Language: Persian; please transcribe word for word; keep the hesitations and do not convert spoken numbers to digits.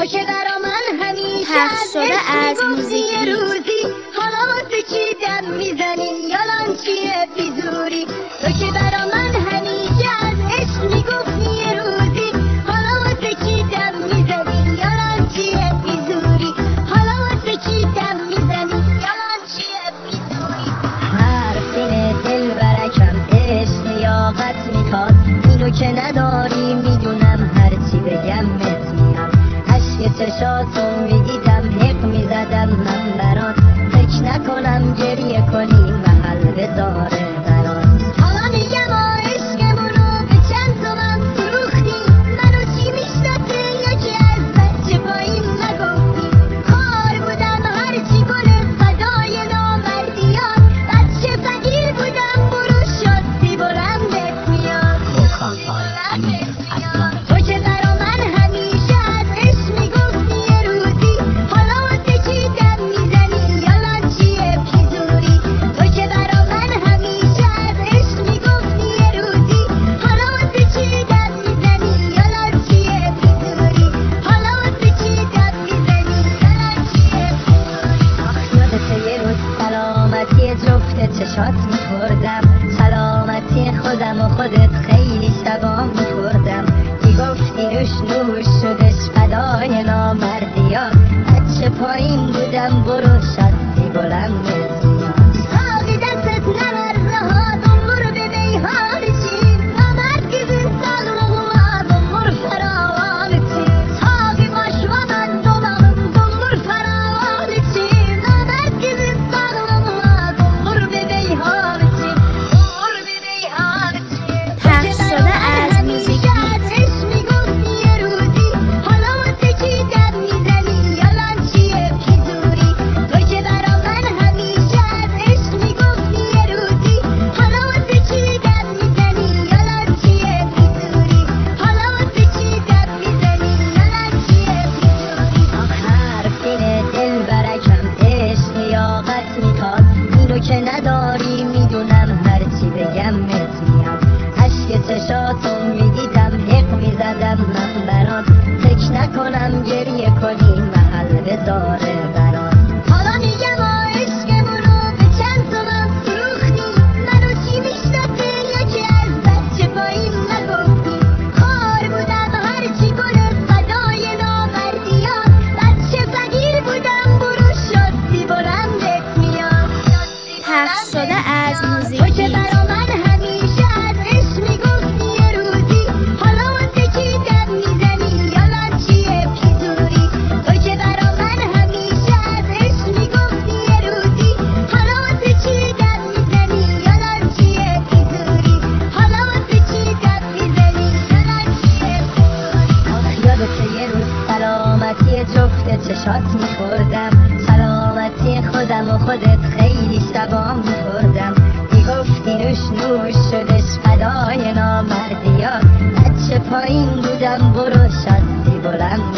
که برا من همیشه پخش شده از موزیک روزی حالا واسه چی دم میزنی یالان چیه بیزوری تو که برا من همیشه از عشق میگفتی یه روزی حالا واسه چی دم میزنی یالان چیه بیزوری حالا واسه چی دم میزنی یالان چیه بیزوری حرفین دل برکم عشق لیاقت میخواد اینو که نداری میدونم هرچی بگم مت میاد عشق چشاتو میدیدم حق میزدم من برات فکر نکنم گریه کنی محل بذاره برات حالا میگم آ عشقمونو به چند تومن فروختی منو چی میشناسه یا که از بچه پایین نگفتی خار بودم هرچی کنه فدای نامردیات بچه فقیر بودم برو شادی بلندت میاد تو که برا من همیشه از عشق میگفتی یه روزی حالا واسه چی دم میزنی یالان چیه بیزوری تو که برا من همیشه از عشق میگفتی یه روزی حالا واسه چی دم میزنی یالان چیه بیزوری حالا واسه چی دم میزنی یالان چیه بیزوری یادت یه روز سلامتی جفت چشات میخوردم سلامتی خودم و خودت خیلی شبا میخوردم میگفتی روش نوش شدش فدای نامردیات بچه پایین بودم برو شدی بلندت میاد ساقی دستت نبر رها دنبور به بیهار چی نامرد گزین ساقلوها دنبور فراوان چی ساقی باش و من دومم دنبور فراوان چی نامرد گزین ساقلوها دنبور به بیهار چی دنبور به بیهار چی پخش شده از موزیک عشق میگفتی یه روزی حالا واسه چی دم میزنی یالان چیه بیزوری تو که برا من همیشه از عشق میگفتی یه روزی حالا واسه چی دم میزنی یالان چیه بیزوری حالا واسه چی دم میزنی یالان چیه بیزوری حرفین دل برکم عشق لیاقت میخواد اینو که نداری میدونم هرچی بگم مت میاد عشق چشاتو میدیدم حق میزدم من برات فکر نکنم گریه کنی محل بذاره برات حالا میگم آ عشقمونو به چند تومن فروختی منو چی میشناسه یا که از بچه پایین نگفتی خار بودم هرچی کنه فدای نامردیات بچه فقیر بودم برو شادی بلندت میاد پخش شده از موزیک تو که برا من همیشه از عشق میگفتی یه روزی حالا واسه چی دم میزنی یالان چیه بیزوری تو که برا من همیشه از عشق میگفتی یه روزی حالا واسه چی دم میزنی یالان چیه بیزوری حالا واسه چی دم میزنی یالان چیه بیزوری یادت یه روز سلامتی جفت چشات میخوردم سلامتی خودم و خودت خیلی شبا میخوردم میگفتی روش نوش شدش فدای نامردیات بچه پایین بودم برو شدی بلند